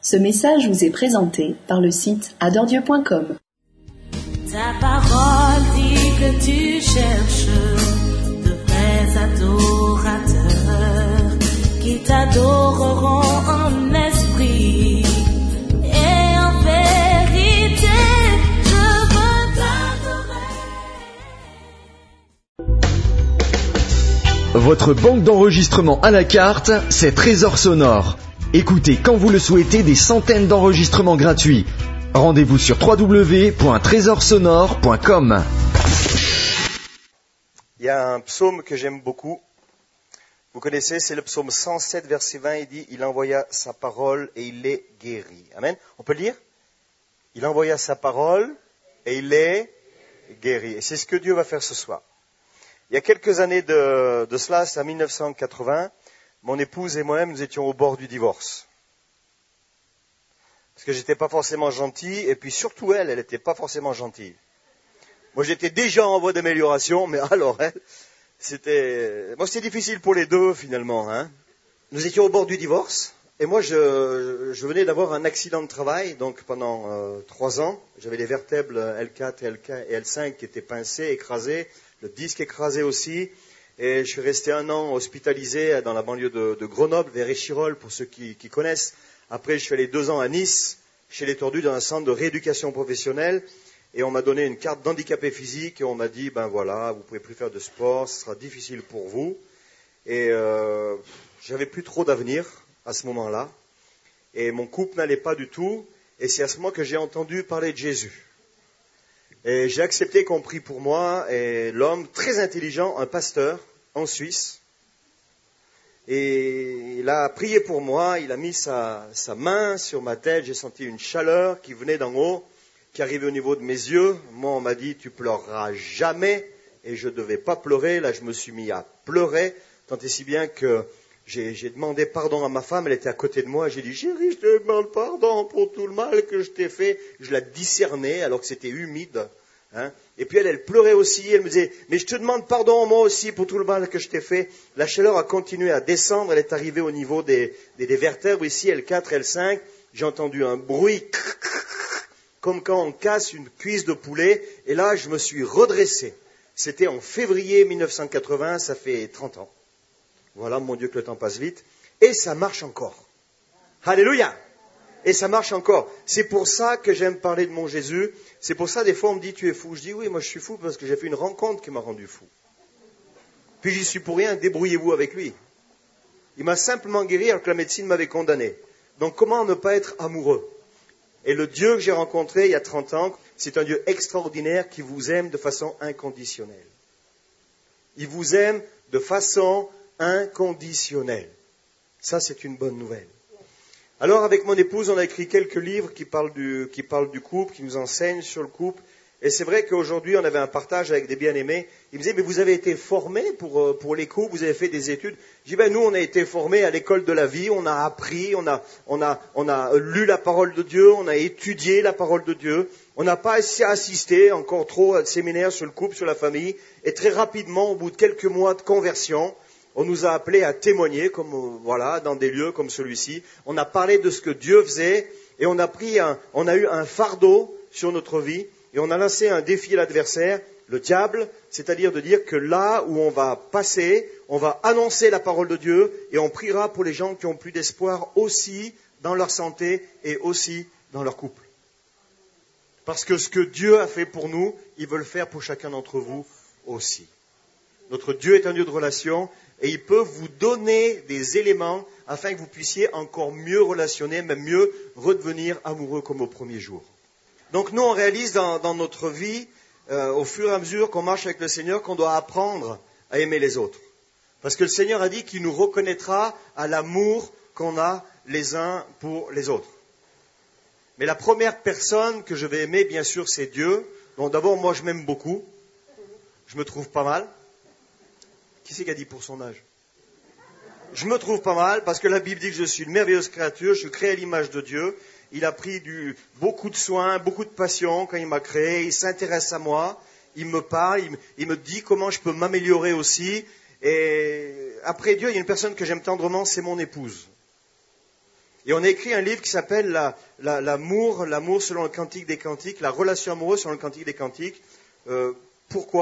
Ce message vous est présenté par le site adoredieu.com. Ta parole dit que tu cherches de vrais adorateurs qui t'adoreront en esprit et en vérité. Je veux t'adorer. Votre banque d'enregistrement à la carte, c'est Trésor Sonore. Écoutez quand vous le souhaitez des centaines d'enregistrements gratuits. Rendez-vous sur www.tresorsonore.com. Il y a un psaume que j'aime beaucoup. Vous connaissez, c'est le psaume 107, verset 20. Il dit « Il envoya sa parole et il les guérit ». Amen. On peut le lire ? Il envoya sa parole et il les guérit. Et c'est ce que Dieu va faire ce soir. Il y a quelques années de cela, c'est en 1980, mon épouse et moi-même, nous étions au bord du divorce. Parce que j'étais pas forcément gentil, et puis surtout elle était pas forcément gentille. Moi, j'étais déjà en voie d'amélioration, mais alors elle, c'était difficile pour les deux, finalement, hein. Nous étions au bord du divorce, et moi, je venais d'avoir un accident de travail, donc pendant 3 ans, j'avais les vertèbres L4 et L5 qui étaient pincées, écrasées, le disque écrasé aussi, et je suis resté 1 an hospitalisé dans la banlieue de Grenoble, vers Échirolles, pour ceux qui connaissent. Après, je suis allé 2 ans à Nice, chez les Tordus, dans un centre de rééducation professionnelle, et on m'a donné une carte d'handicapé physique, et on m'a dit, ben voilà, vous pouvez plus faire de sport, ce sera difficile pour vous. Et j'avais plus trop d'avenir à ce moment-là, et mon couple n'allait pas du tout, et c'est à ce moment que j'ai entendu parler de Jésus. Et j'ai accepté qu'on prie pour moi, et l'homme très intelligent, un pasteur en Suisse, et il a prié pour moi, il a mis sa main sur ma tête, j'ai senti une chaleur qui venait d'en haut, qui arrivait au niveau de mes yeux. Moi, on m'a dit, tu pleureras jamais, et je ne devais pas pleurer. Là, je me suis mis à pleurer, tant et si bien que j'ai demandé pardon à ma femme, elle était à côté de moi, j'ai dit, chérie, je te demande pardon pour tout le mal que je t'ai fait. Je la discernais, alors que c'était humide. Hein. Et puis elle pleurait aussi, elle me disait, mais je te demande pardon moi aussi pour tout le mal que je t'ai fait. La chaleur a continué à descendre, elle est arrivée au niveau des vertèbres, ici L4, L5, j'ai entendu un bruit, comme quand on casse une cuisse de poulet, et là je me suis redressé. C'était en février 1980, ça fait 30 ans. Voilà, mon Dieu que le temps passe vite, et ça marche encore. Alléluia! Et ça marche encore. C'est pour ça que j'aime parler de mon Jésus. C'est pour ça, des fois, on me dit, tu es fou. Je dis, oui, moi je suis fou parce que j'ai fait une rencontre qui m'a rendu fou. Puis j'y suis pour rien, débrouillez-vous avec lui. Il m'a simplement guéri alors que la médecine m'avait condamné. Donc comment ne pas être amoureux ? Et le Dieu que j'ai rencontré il y a 30 ans, c'est un Dieu extraordinaire qui vous aime de façon inconditionnelle. Il vous aime de façon inconditionnelle. Ça, c'est une bonne nouvelle. Alors, avec mon épouse, on a écrit quelques livres qui parlent du couple, qui nous enseignent sur le couple. Et c'est vrai qu'aujourd'hui, on avait un partage avec des bien-aimés. Ils me disaient, mais vous avez été formés pour les couples, vous avez fait des études. Je dis, ben nous, on a été formés à l'école de la vie, on a appris, on a lu la parole de Dieu, on a étudié la parole de Dieu. On n'a pas assisté encore trop à séminaires sur le couple, sur la famille. Et très rapidement, au bout de quelques mois de conversion, on nous a appelés à témoigner, dans des lieux comme celui-ci. On a parlé de ce que Dieu faisait et on a eu un fardeau sur notre vie et on a lancé un défi à l'adversaire, le diable, c'est-à-dire de dire que là où on va passer, on va annoncer la parole de Dieu et on priera pour les gens qui ont plus d'espoir aussi dans leur santé et aussi dans leur couple. Parce que ce que Dieu a fait pour nous, il veut le faire pour chacun d'entre vous aussi. Notre Dieu est un Dieu de relation et il peut vous donner des éléments afin que vous puissiez encore mieux relationner, même mieux redevenir amoureux comme au premier jour. Donc nous, on réalise dans notre vie, au fur et à mesure qu'on marche avec le Seigneur, qu'on doit apprendre à aimer les autres. Parce que le Seigneur a dit qu'il nous reconnaîtra à l'amour qu'on a les uns pour les autres. Mais la première personne que je vais aimer, bien sûr, c'est Dieu. Donc d'abord, moi, je m'aime beaucoup. Je me trouve pas mal. Qui c'est qui a dit pour son âge ? Je me trouve pas mal parce que la Bible dit que je suis une merveilleuse créature, je suis créé à l'image de Dieu. Il a pris beaucoup de soins, beaucoup de passion quand il m'a créé. Il s'intéresse à moi, il me parle, il me dit comment je peux m'améliorer aussi. Et après Dieu, il y a une personne que j'aime tendrement, c'est mon épouse. Et on a écrit un livre qui s'appelle l'amour selon le Cantique des Cantiques, la relation amoureuse selon le Cantique des Cantiques. Pourquoi ?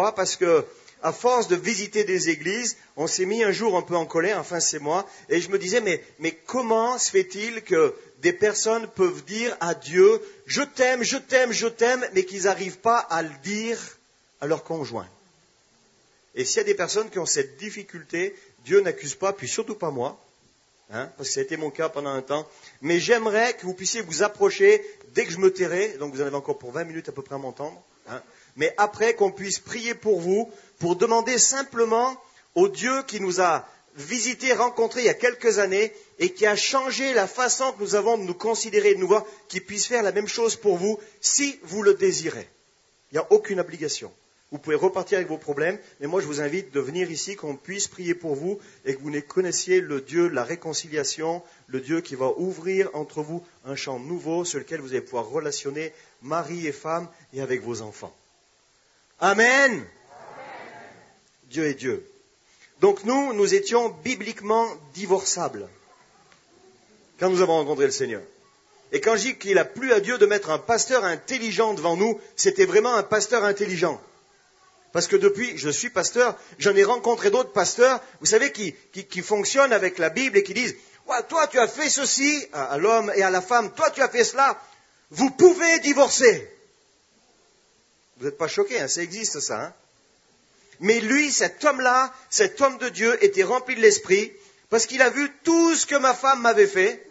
Parce que à force de visiter des églises, on s'est mis un jour un peu en colère, enfin c'est moi, et je me disais, mais comment se fait-il que des personnes peuvent dire à Dieu, je t'aime, je t'aime, je t'aime, mais qu'ils n'arrivent pas à le dire à leur conjoint. Et s'il y a des personnes qui ont cette difficulté, Dieu n'accuse pas, puis surtout pas moi, parce que ça a été mon cas pendant un temps, mais j'aimerais que vous puissiez vous approcher dès que je me tairai, donc vous en avez encore pour 20 minutes à peu près à m'entendre, mais après qu'on puisse prier pour vous, pour demander simplement au Dieu qui nous a visités, rencontrés il y a quelques années et qui a changé la façon que nous avons de nous considérer et de nous voir, qu'il puisse faire la même chose pour vous si vous le désirez. Il n'y a aucune obligation. Vous pouvez repartir avec vos problèmes, mais moi je vous invite de venir ici, qu'on puisse prier pour vous et que vous connaissiez le Dieu de la réconciliation, le Dieu qui va ouvrir entre vous un champ nouveau sur lequel vous allez pouvoir relationner mari et femme et avec vos enfants. Amen. Amen. Dieu est Dieu. Donc nous étions bibliquement divorçables quand nous avons rencontré le Seigneur. Et quand je dis qu'il a plu à Dieu de mettre un pasteur intelligent devant nous, c'était vraiment un pasteur intelligent. Parce que depuis, je suis pasteur, j'en ai rencontré d'autres pasteurs, vous savez, qui fonctionnent avec la Bible et qui disent, ouais, toi tu as fait ceci à l'homme et à la femme, toi tu as fait cela, vous pouvez divorcer. Vous n'êtes pas choqués, ça existe ça. Mais lui, cet homme-là, cet homme de Dieu, était rempli de l'esprit, parce qu'il a vu tout ce que ma femme m'avait fait.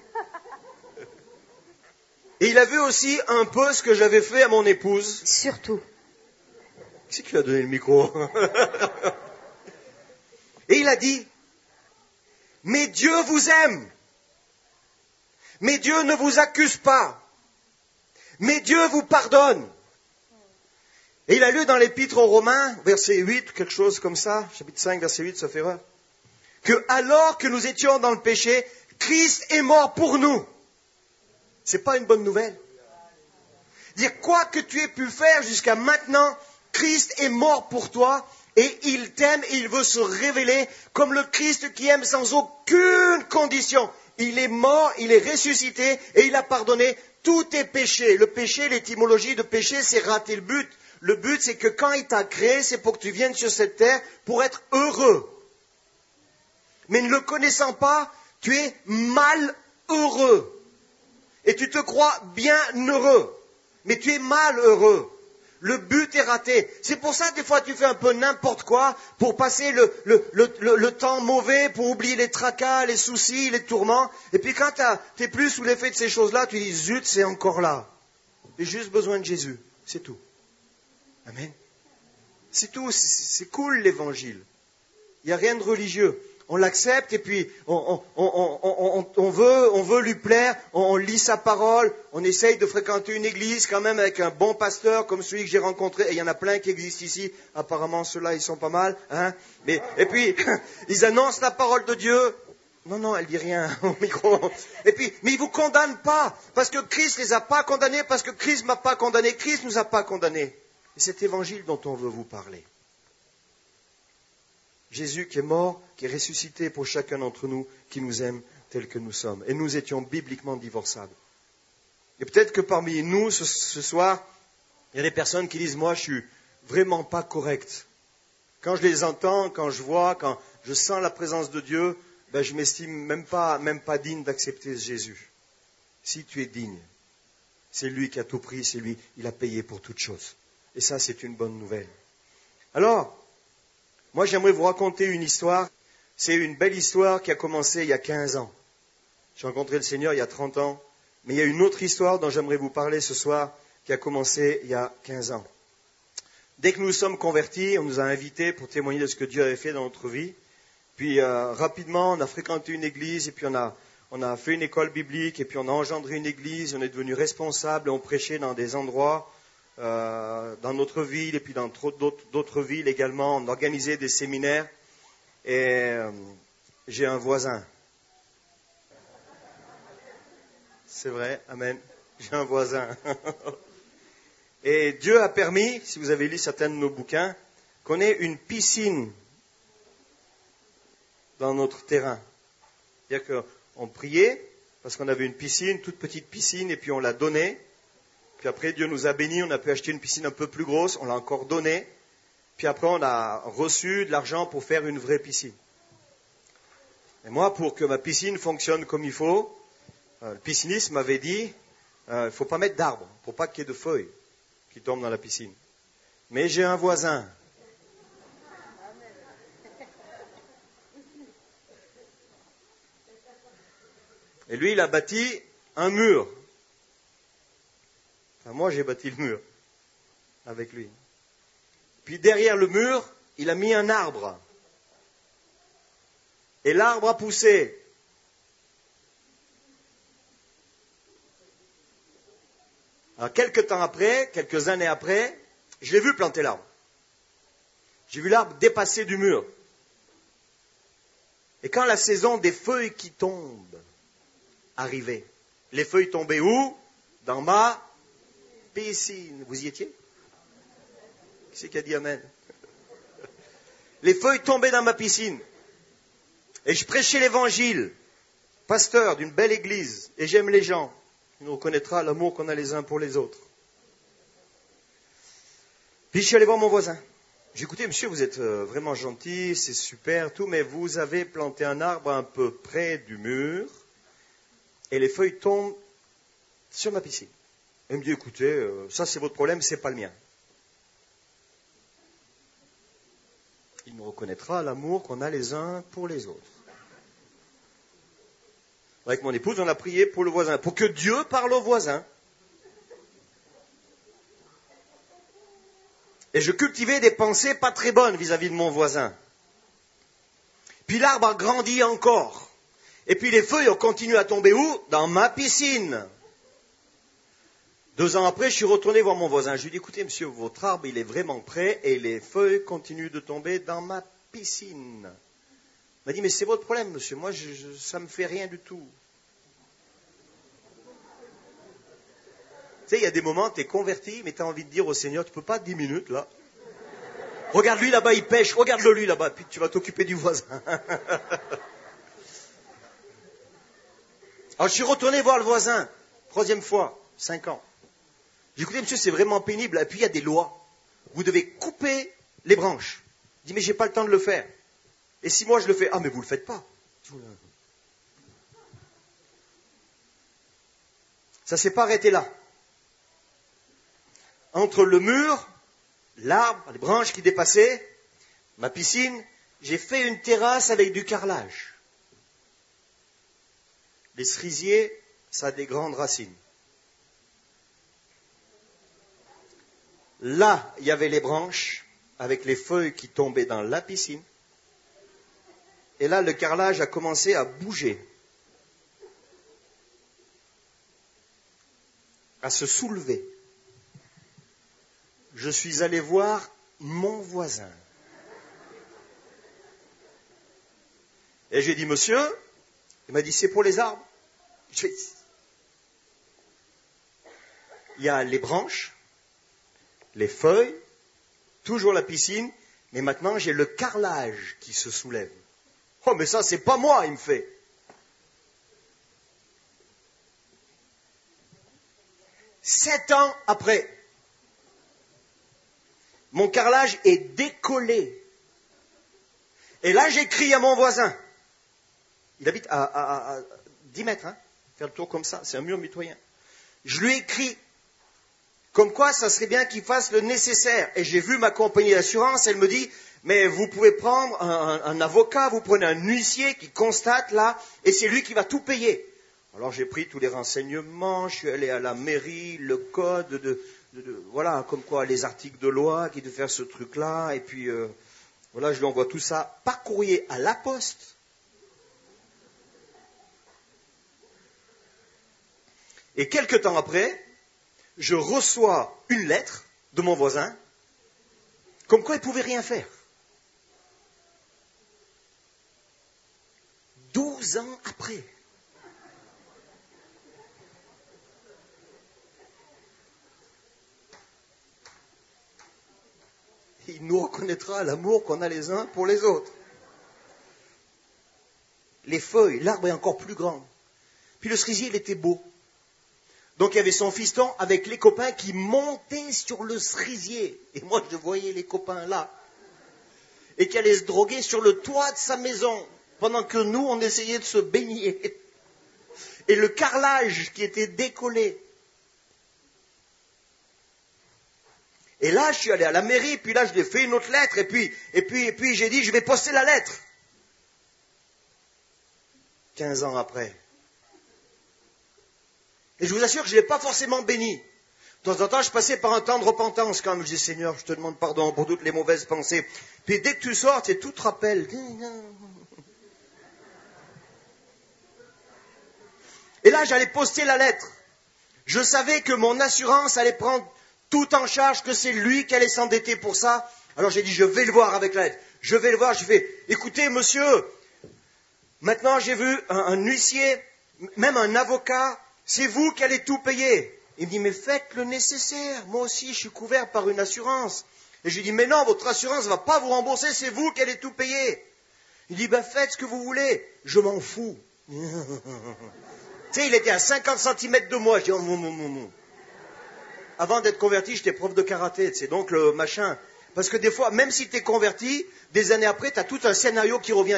Et il a vu aussi un peu ce que j'avais fait à mon épouse. Surtout. Qui c'est qui lui a donné le micro? Et il a dit, mais Dieu vous aime. Mais Dieu ne vous accuse pas. Mais Dieu vous pardonne. Et il a lu dans l'Épître aux Romains, verset 8, quelque chose comme ça, chapitre 5, verset 8, sauf erreur, que alors que nous étions dans le péché, Christ est mort pour nous. C'est pas une bonne nouvelle. Dire quoi que tu aies pu faire jusqu'à maintenant, Christ est mort pour toi et il t'aime et il veut se révéler comme le Christ qui aime sans aucune condition. Il est mort, il est ressuscité et il a pardonné tous tes péchés. Le péché, l'étymologie de péché, c'est rater le but. Le but, c'est que quand il t'a créé, c'est pour que tu viennes sur cette terre pour être heureux. Mais ne le connaissant pas, tu es malheureux. Et tu te crois bien heureux. Mais tu es malheureux. Le but est raté. C'est pour ça que des fois tu fais un peu n'importe quoi pour passer le temps mauvais, pour oublier les tracas, les soucis, les tourments. Et puis quand tu es plus sous l'effet de ces choses-là, tu dis zut, c'est encore là. J'ai juste besoin de Jésus. C'est tout. Amen. C'est tout. C'est cool l'évangile. Il n'y a rien de religieux. On l'accepte et puis on veut lui plaire, on lit sa parole, on essaye de fréquenter une église quand même avec un bon pasteur comme celui que j'ai rencontré, et il y en a plein qui existent ici, apparemment ceux-là ils sont pas mal, et puis ils annoncent la parole de Dieu, non, elle dit rien au micro, et puis, mais ils vous condamnent pas, parce que Christ les a pas condamnés, parce que Christ m'a pas condamné, Christ nous a pas condamnés, et c'est cet évangile dont on veut vous parler. Jésus qui est mort, qui est ressuscité pour chacun d'entre nous, qui nous aime tels que nous sommes. Et nous étions bibliquement divorçables. Et peut-être que parmi nous, ce soir, il y a des personnes qui disent, moi, je suis vraiment pas correct. Quand je les entends, quand je vois, quand je sens la présence de Dieu, je m'estime même pas digne d'accepter Jésus. Si tu es digne, c'est lui qui a tout pris, c'est lui, il a payé pour toutes choses. Et ça, c'est une bonne nouvelle. Alors, moi, j'aimerais vous raconter une histoire. C'est une belle histoire qui a commencé il y a 15 ans. J'ai rencontré le Seigneur il y a 30 ans. Mais il y a une autre histoire dont j'aimerais vous parler ce soir qui a commencé il y a 15 ans. Dès que nous nous sommes convertis, on nous a invités pour témoigner de ce que Dieu avait fait dans notre vie. Puis rapidement, on a fréquenté une église et puis on a fait une école biblique et puis on a engendré une église. On est devenu responsable et on prêchait dans des endroits dans notre ville et puis dans d'autres villes également. On organisait des séminaires et j'ai un voisin. C'est vrai, amen. J'ai un voisin. Et Dieu a permis, si vous avez lu certains de nos bouquins, qu'on ait une piscine dans notre terrain. C'est-à-dire qu'on priait, parce qu'on avait une piscine, toute petite piscine, et puis on l'a donnée. Puis après, Dieu nous a bénis, on a pu acheter une piscine un peu plus grosse, on l'a encore donnée. Puis après, on a reçu de l'argent pour faire une vraie piscine. Et moi, pour que ma piscine fonctionne comme il faut, le pisciniste m'avait dit, il ne faut pas mettre d'arbres, pour pas qu'il y ait de feuilles qui tombent dans la piscine. Mais j'ai un voisin. Et lui, il a bâti un mur. Enfin, moi, j'ai bâti le mur avec lui. Puis derrière le mur, il a mis un arbre. Et l'arbre a poussé. Alors, quelques temps après, quelques années après, je l'ai vu planter l'arbre. J'ai vu l'arbre dépasser du mur. Et quand la saison des feuilles qui tombent arrivait, les feuilles tombaient où? Dans ma piscine. Vous y étiez? Qui c'est qui a dit amen? Les feuilles tombaient dans ma piscine. Et je prêchais l'évangile, pasteur d'une belle église, et j'aime les gens. On reconnaîtra l'amour qu'on a les uns pour les autres. Puis je suis allé voir mon voisin. J'ai dit, écoutez, monsieur, vous êtes vraiment gentil, c'est super, tout, mais vous avez planté un arbre un peu près du mur, et les feuilles tombent sur ma piscine. Il me dit, écoutez, ça c'est votre problème, c'est pas le mien. Il nous reconnaîtra l'amour qu'on a les uns pour les autres. Avec mon épouse, on a prié pour le voisin, pour que Dieu parle au voisin. Et je cultivais des pensées pas très bonnes vis-à-vis de mon voisin. Puis l'arbre a grandi encore. Et puis les feuilles ont continué à tomber où? Dans ma piscine. 2 ans après, je suis retourné voir mon voisin. Je lui ai dit, écoutez, monsieur, votre arbre, il est vraiment prêt et les feuilles continuent de tomber dans ma piscine. Il m'a dit, mais c'est votre problème, monsieur. Moi, ça ne me fait rien du tout. Tu sais, il y a des moments, tu es converti, mais tu as envie de dire au Seigneur, tu peux pas 10 minutes, là. Regarde lui là-bas, il pêche. Regarde-le lui là-bas, puis tu vas t'occuper du voisin. Alors, je suis retourné voir le voisin. 3e fois, 5 ans. J'ai dit, écoutez, monsieur, c'est vraiment pénible. Et puis, il y a des lois. Vous devez couper les branches. Il dit, mais j'ai pas le temps de le faire. Et si moi je le fais, ah, mais vous le faites pas. Ça s'est pas arrêté là. Entre le mur, l'arbre, les branches qui dépassaient, ma piscine, j'ai fait une terrasse avec du carrelage. Les cerisiers, ça a des grandes racines. Là, il y avait les branches avec les feuilles qui tombaient dans la piscine. Et là, le carrelage a commencé à bouger, à se soulever. Je suis allé voir mon voisin. Et j'ai dit, monsieur, il m'a dit, c'est pour les arbres. Je fais, il y a les branches, les feuilles, toujours la piscine, mais maintenant j'ai le carrelage qui se soulève. Oh, mais ça, c'est pas moi, il me fait. Sept ans après, mon carrelage est décollé. Et là, j'écris à mon voisin. Il habite à 10 mètres, hein, faire le tour comme ça, c'est un mur mitoyen. Je lui écris, comme quoi ça serait bien qu'il fasse le nécessaire. Et j'ai vu ma compagnie d'assurance, elle me dit, mais vous pouvez prendre un avocat, vous prenez un huissier qui constate là, et c'est lui qui va tout payer. Alors j'ai pris tous les renseignements, je suis allé à la mairie, le code, voilà, comme quoi les articles de loi qui devaient faire ce truc-là, et puis voilà, je lui envoie tout ça par courrier à la poste. Et quelque temps après, je reçois une lettre de mon voisin, comme quoi il ne pouvait rien faire. 12 ans après. Il nous reconnaîtra l'amour qu'on a les uns pour les autres. Les feuilles, l'arbre est encore plus grand. Puis le cerisier, il était beau. Donc il y avait son fiston avec les copains qui montaient sur le cerisier. Et moi, je voyais les copains là. Et qui allaient se droguer sur le toit de sa maison. Pendant que nous, on essayait de se baigner. Et le carrelage qui était décollé. Et là, je suis allé à la mairie, puis là, je lui ai fait une autre lettre, et puis j'ai dit, je vais poster la lettre. 15 ans après. Et je vous assure que je ne l'ai pas forcément béni. De temps en temps, je passais par un temps de repentance quand même. Je dis, Seigneur, je te demande pardon pour toutes les mauvaises pensées. Puis dès que tu sors, tout te rappelle. Et là, j'allais poster la lettre. Je savais que mon assurance allait prendre tout en charge, que c'est lui qui allait s'endetter pour ça. Alors j'ai dit, je vais le voir avec la lettre. Je vais le voir, je fais, écoutez monsieur, maintenant j'ai vu un huissier, même un avocat, c'est vous qui allez tout payer. Il me dit, mais faites le nécessaire, moi aussi je suis couvert par une assurance. Et je lui dis, mais non, votre assurance ne va pas vous rembourser, c'est vous qui allez tout payer. Il dit, ben faites ce que vous voulez, je m'en fous. Tu sais, il était à 50 cm de moi, je dis, Avant d'être converti, j'étais prof de karaté, tu sais, donc le machin. Parce que des fois, même si tu es converti, des années après, tu as tout un scénario qui revient.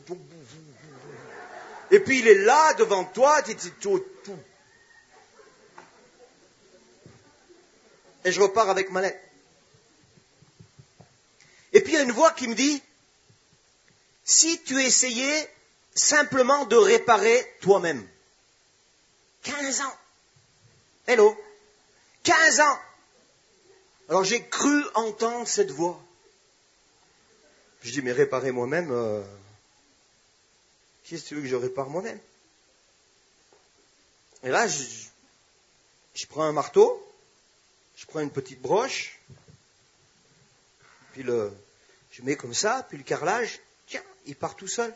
Et puis il est là, devant toi, et je repars avec ma lettre. Et puis il y a une voix qui me dit, si tu essayais simplement de réparer toi-même. 15 ans. Hello. 15 ans. Alors j'ai cru entendre cette voix. Je dis, mais réparer moi-même, qu'est-ce que tu veux que je répare moi-même? Et là, je prends un marteau, je prends une petite broche, puis je mets comme ça, puis le carrelage, tiens, il part tout seul.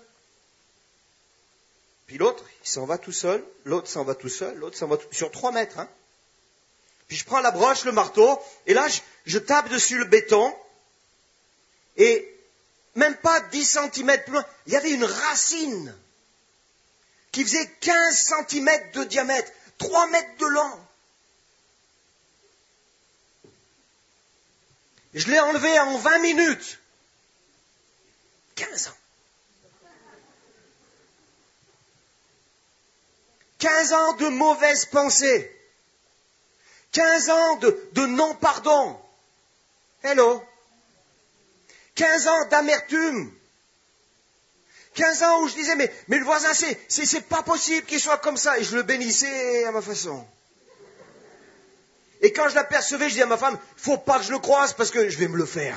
Puis l'autre, il s'en va tout seul, l'autre s'en va tout seul, l'autre s'en va tout seul, sur 3 mètres, hein. Puis je prends la broche, le marteau, et là, je tape dessus le béton, et même pas 10 cm plus loin, il y avait une racine qui faisait 15 cm de diamètre, 3 mètres de long. Je l'ai enlevé en 20 minutes. 15 ans. 15 ans de mauvaises pensées. 15 ans de non-pardon. Hello. 15 ans d'amertume. 15 ans où je disais, mais le voisin, c'est pas possible qu'il soit comme ça. Et je le bénissais à ma façon. Et quand je l'apercevais, je disais à ma femme, faut pas que je le croise parce que je vais me le faire.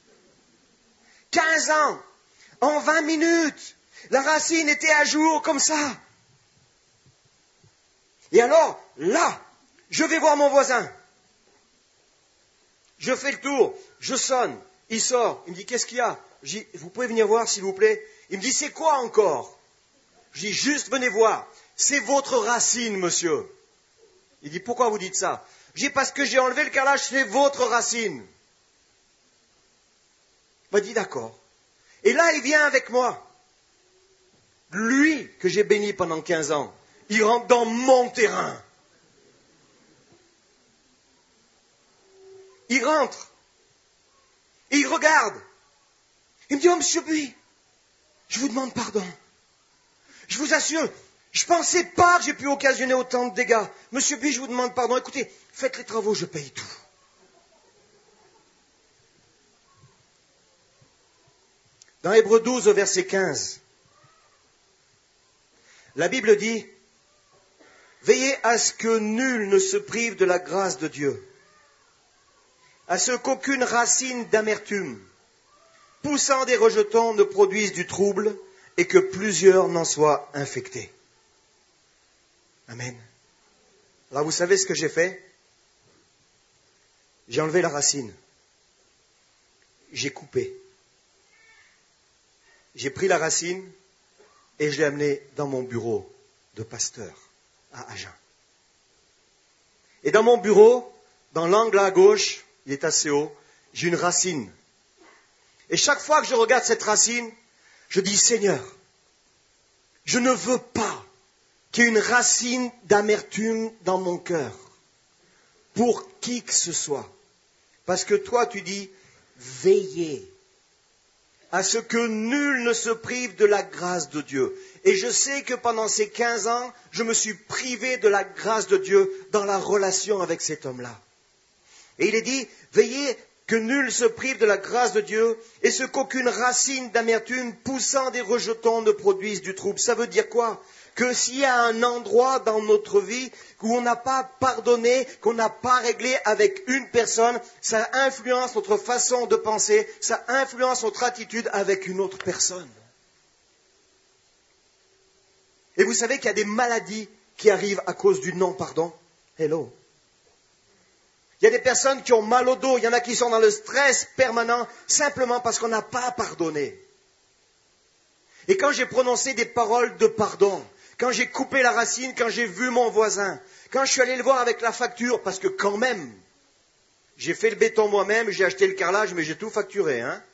15 ans, en 20 minutes, la racine était à jour comme ça. Et alors, là, je vais voir mon voisin. Je fais le tour, je sonne, il sort, il me dit, qu'est-ce qu'il y a? Je dis, vous pouvez venir voir s'il vous plaît? Il me dit, c'est quoi encore? Je dis, juste venez voir, c'est votre racine, monsieur. Il dit, pourquoi vous dites ça? Je dis, parce que j'ai enlevé le carrelage, c'est votre racine. Il m'a dit, d'accord. Et là, il vient avec moi. Lui, que j'ai béni pendant 15 ans, il rentre dans mon terrain. Il rentre. Et il regarde. Il me dit, oh, monsieur Buis, je vous demande pardon. Je vous assure, je ne pensais pas que j'ai pu occasionner autant de dégâts. Monsieur Buis, je vous demande pardon. Écoutez, faites les travaux, je paye tout. Dans Hébreux 12, au verset 15, la Bible dit, veillez à ce que nul ne se prive de la grâce de Dieu, à ce qu'aucune racine d'amertume, poussant des rejetons, ne produise du trouble et que plusieurs n'en soient infectés. Amen. Alors vous savez ce que j'ai fait? J'ai enlevé la racine. J'ai coupé. J'ai pris la racine et je l'ai amenée dans mon bureau de pasteur à Agen. Et dans mon bureau, dans l'angle à gauche, il est assez haut, j'ai une racine. Et chaque fois que je regarde cette racine, je dis, Seigneur, je ne veux pas qu'il y ait une racine d'amertume dans mon cœur pour qui que ce soit. Parce que toi, tu dis, veillez à ce que nul ne se prive de la grâce de Dieu. Et je sais que pendant ces 15 ans, je me suis privé de la grâce de Dieu dans la relation avec cet homme-là. Et il est dit, veillez que nul se prive de la grâce de Dieu, et ce qu'aucune racine d'amertume poussant des rejetons ne produise du trouble. Ça veut dire quoi? Que s'il y a un endroit dans notre vie où on n'a pas pardonné, qu'on n'a pas réglé avec une personne, ça influence notre façon de penser, ça influence notre attitude avec une autre personne. Et vous savez qu'il y a des maladies qui arrivent à cause du non-pardon. Hello. Il y a des personnes qui ont mal au dos, il y en a qui sont dans le stress permanent, simplement parce qu'on n'a pas pardonné. Et quand j'ai prononcé des paroles de pardon, quand j'ai coupé la racine, quand j'ai vu mon voisin, quand je suis allé le voir avec la facture, parce que quand même, j'ai fait le béton moi-même, j'ai acheté le carrelage, mais j'ai tout facturé, hein.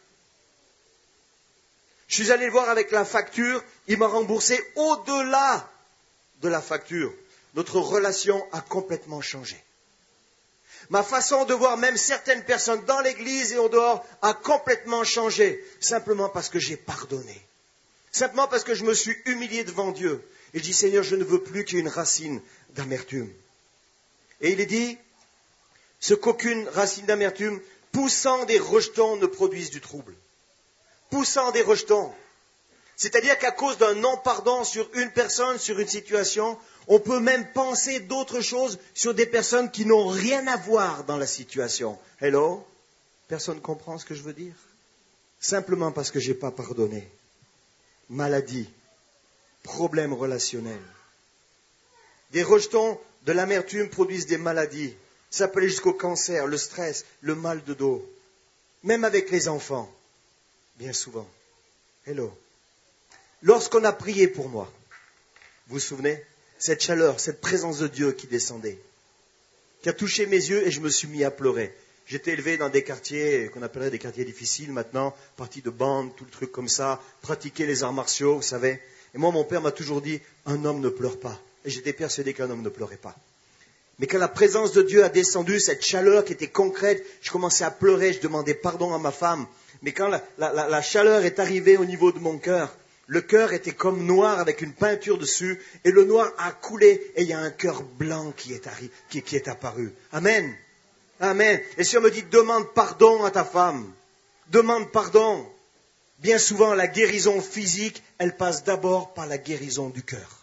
Je suis allé le voir avec la facture, il m'a remboursé au-delà de la facture. Notre relation a complètement changé. Ma façon de voir même certaines personnes dans l'église et en dehors a complètement changé, simplement parce que j'ai pardonné. Simplement parce que je me suis humilié devant Dieu. Et je dis, Seigneur, je ne veux plus qu'il y ait une racine d'amertume. Et il est dit, ce qu'aucune racine d'amertume, poussant des rejetons, ne produise du trouble. Poussant des rejetons. C'est-à-dire qu'à cause d'un non-pardon sur une personne, sur une situation, on peut même penser d'autres choses sur des personnes qui n'ont rien à voir dans la situation. Hello? Personne comprend ce que je veux dire? Simplement parce que je n'ai pas pardonné. Maladie, problèmes relationnels. Des rejetons de l'amertume produisent des maladies. Ça peut aller jusqu'au cancer, le stress, le mal de dos. Même avec les enfants, bien souvent. Hello. Lorsqu'on a prié pour moi, vous vous souvenez? Cette chaleur, cette présence de Dieu qui descendait, qui a touché mes yeux et je me suis mis à pleurer. J'étais élevé dans des quartiers qu'on appellerait des quartiers difficiles maintenant, partie de bande, tout le truc comme ça, pratiquer les arts martiaux, vous savez. Et moi, mon père m'a toujours dit, un homme ne pleure pas. Et j'étais persuadé qu'un homme ne pleurait pas. Mais quand la présence de Dieu a descendu, cette chaleur qui était concrète, je commençais à pleurer, je demandais pardon à ma femme. Mais quand la chaleur est arrivée au niveau de mon cœur, le cœur était comme noir avec une peinture dessus, et le noir a coulé, et il y a un cœur blanc qui est apparu. Amen. Amen. Et si on me dit, demande pardon à ta femme, demande pardon. Bien souvent, la guérison physique, elle passe d'abord par la guérison du cœur.